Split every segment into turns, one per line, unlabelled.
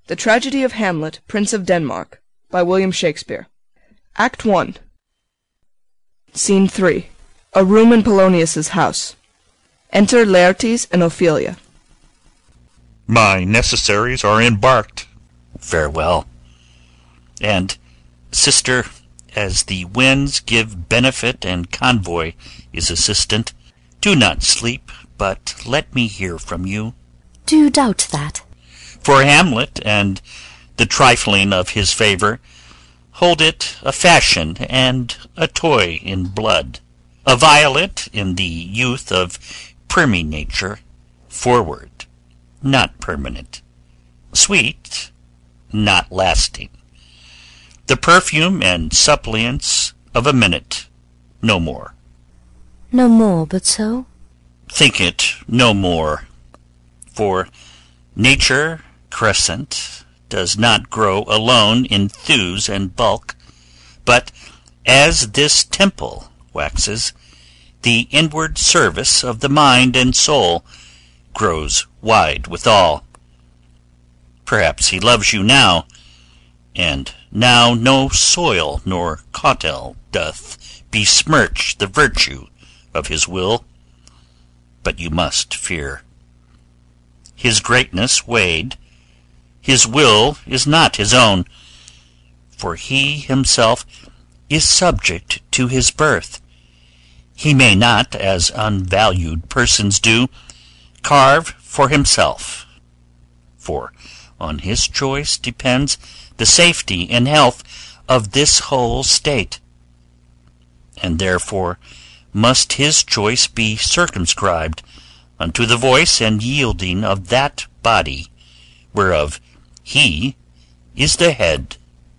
The Tragedy of Hamlet, Prince of Denmark, by William Shakespeare. Act 1. Scene 3. A room in Polonius's house. Enter Laertes and Ophelia.
My necessaries are embarked.
Farewell. And, sister, as the winds give benefit and convoy is assistant, do not sleep, but let me hear from you.
Do you doubt that?
For Hamlet and the trifling of his favour, hold it a fashion and a toy in blood, a violet in the youth of primy nature, forward, not permanent, sweet, not lasting, the perfume and suppliance of a minute, no more.
No more but so?
Think it no more, for nature crescent does not grow alone in thews and bulk, but as this temple waxes, the inward service of the mind and soul grows wide withal. Perhaps he loves you now, and now no soil nor cautel doth besmirch the virtue of his will, but you must fear. His greatness weighed, his will is not his own, for he himself is subject to his birth. He may not, as unvalued persons do, carve for himself, for on his choice depends the safety and health of this whole state, and therefore must his choice be circumscribed unto the voice and yielding of that body whereof he is the head.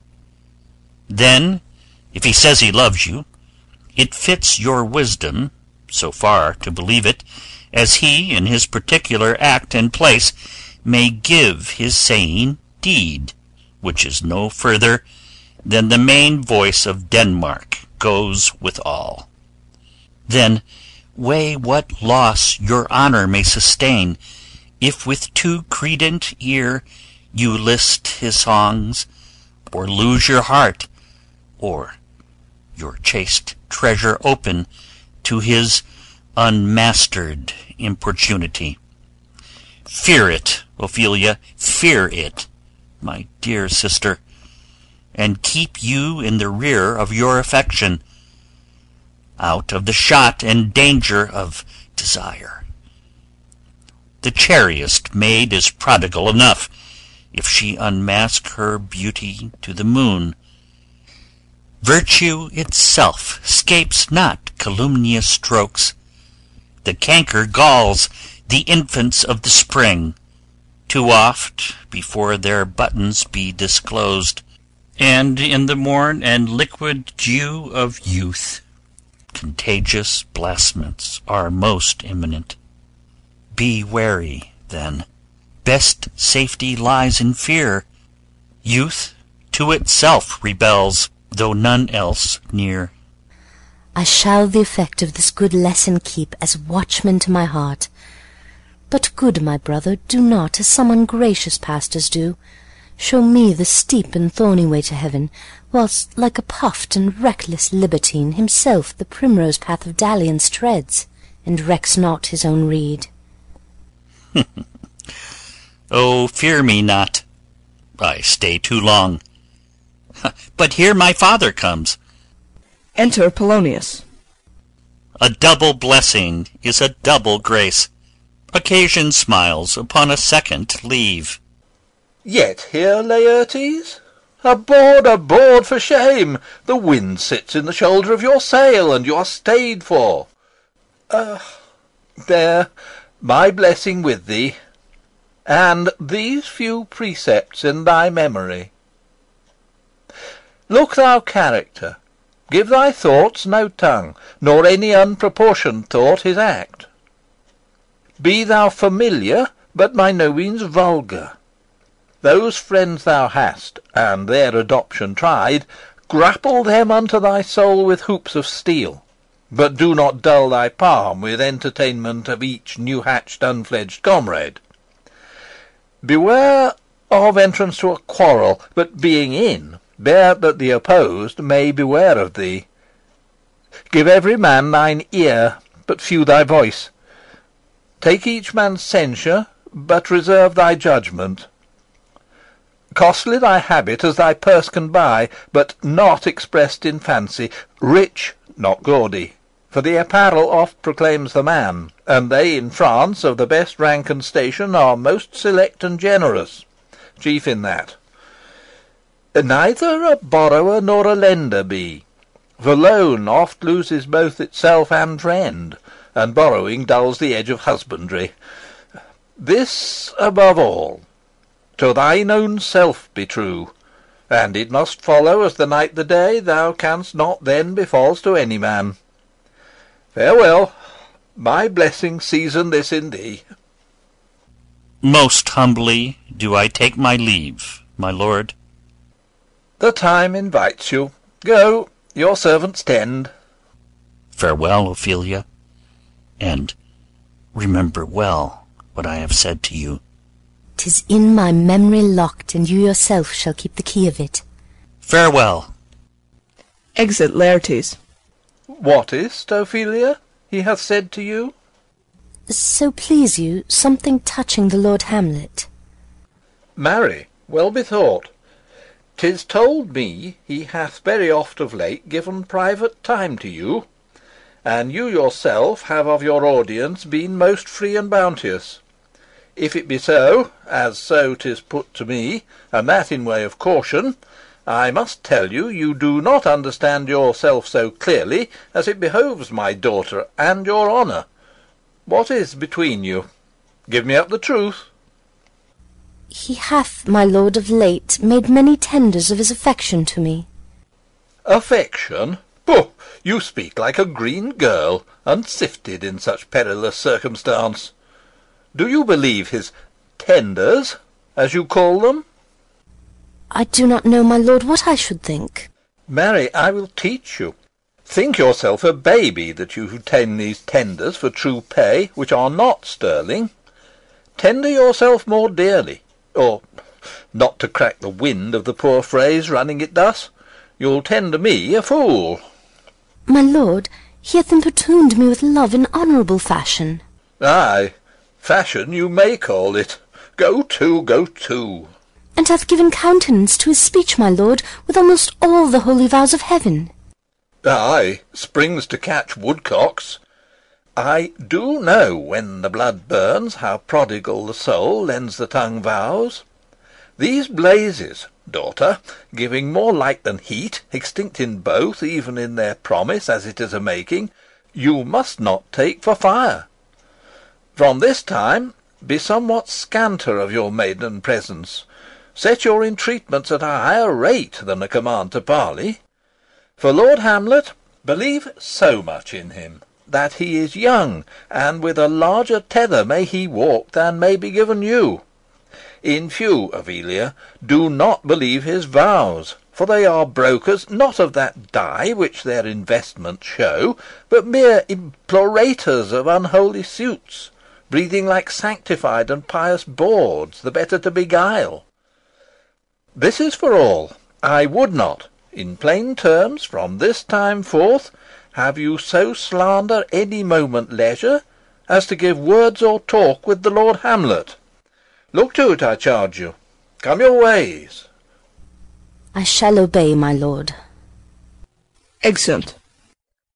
Then, if he says he loves you, it fits your wisdom so far to believe it, as he in his particular act and place may give his saying deed, which is no further than the main voice of Denmark goes with all. Then weigh what loss your honour may sustain, if with too credent ear you list his songs, or lose your heart, or your chaste treasure open to his unmastered importunity. Fear it, Ophelia, fear it, my dear sister, and keep you in the rear of your affection, out of the shot and danger of desire. The chariest maid is prodigal enough, if she unmask her beauty to the moon. Virtue itself scapes not calumnious strokes. The canker galls the infants of the spring, too oft before their buttons be disclosed, and in the morn and liquid dew of youth contagious blasphements are most imminent. Be wary, then. Best safety lies in fear. Youth to itself rebels, though none else near.
I shall the effect of this good lesson keep as watchman to my heart. But, good my brother, do not, as some ungracious pastors do, show me the steep and thorny way to heaven, whilst, like a puffed and reckless libertine, himself the primrose path of dalliance treads, and recks not his own reed.
Oh, fear me not. I stay too long. But here my father comes.
Enter Polonius.
A double blessing is a double grace. Occasion smiles upon a second leave.
Yet here, Laertes? Aboard for shame! The wind sits in the shoulder of your sail, and you are stayed for. There, my blessing with thee, and these few precepts in thy memory. Look thou character, give thy thoughts no tongue, nor any unproportioned thought his act. Be thou familiar, but by no means vulgar. Those friends thou hast, and their adoption tried, grapple them unto thy soul with hoops of steel, but do not dull thy palm with entertainment of each new-hatched unfledged comrade. Beware of entrance to a quarrel, but being in, bear that the opposed may beware of thee. Give every man thine ear, but few thy voice. Take each man's censure, but reserve thy judgment. Costly thy habit as thy purse can buy, but not expressed in fancy. Rich, not gaudy. For the apparel oft proclaims the man, and they in France of the best rank and station are most select and generous, chief in that. Neither a borrower nor a lender be, for loan oft loses both itself and friend, and borrowing dulls the edge of husbandry. This above all, to thine own self be true, and it must follow as the night the day, thou canst not then be false to any man. Farewell. My blessing season this in thee.
Most humbly do I take my leave, my lord.
The time invites you. Go, your servants tend.
Farewell, Ophelia, and remember well what I have said to you.
'Tis in my memory locked, and you yourself shall keep the key of it.
Farewell.
Exit Laertes.
What is't, Ophelia, he hath said to you?
So please you, something touching the Lord Hamlet.
Marry, well bethought. 'Tis told me he hath very oft of late given private time to you, and you yourself have of your audience been most free and bounteous. If it be so, as so 'tis put to me, and that in way of caution, I must tell you, you do not understand yourself so clearly as it behoves my daughter and your honour. What is between you? Give me up the truth.
He hath, my lord, of late made many tenders of his affection to me.
Affection? Pooh! You speak like a green girl, unsifted in such perilous circumstance. Do you believe his tenders, as you call them?
I do not know, my lord, what I should think.
Marry, I will teach you. Think yourself a baby that you tend these tenders for true pay, which are not sterling. Tender yourself more dearly, or, not to crack the wind of the poor phrase running it thus, you'll tender me a fool.
My lord, he hath importuned me with love in honourable fashion.
Ay, fashion you may call it. Go to, go to.
And hath given countenance to his speech, my lord, with almost all the holy vows of heaven.
Ay, springs to catch woodcocks. I do know when the blood burns how prodigal the soul lends the tongue vows. These blazes, daughter, giving more light than heat, extinct in both, even in their promise as it is a-making, you must not take for fire. From this time be somewhat scanter of your maiden presence. Set your entreatments at a higher rate than a command to parley. For Lord Hamlet, believe so much in him, that he is young, and with a larger tether may he walk than may be given you. In few, Ophelia, do not believe his vows, for they are brokers not of that dye which their investments show, but mere implorators of unholy suits, breathing like sanctified and pious bawds, the better to beguile. This is for all. I would not, in plain terms, from this time forth, have you so slander any moment leisure as to give words or talk with the Lord Hamlet. Look to it, I charge you. Come your ways.
I shall obey, my lord.
Exeunt.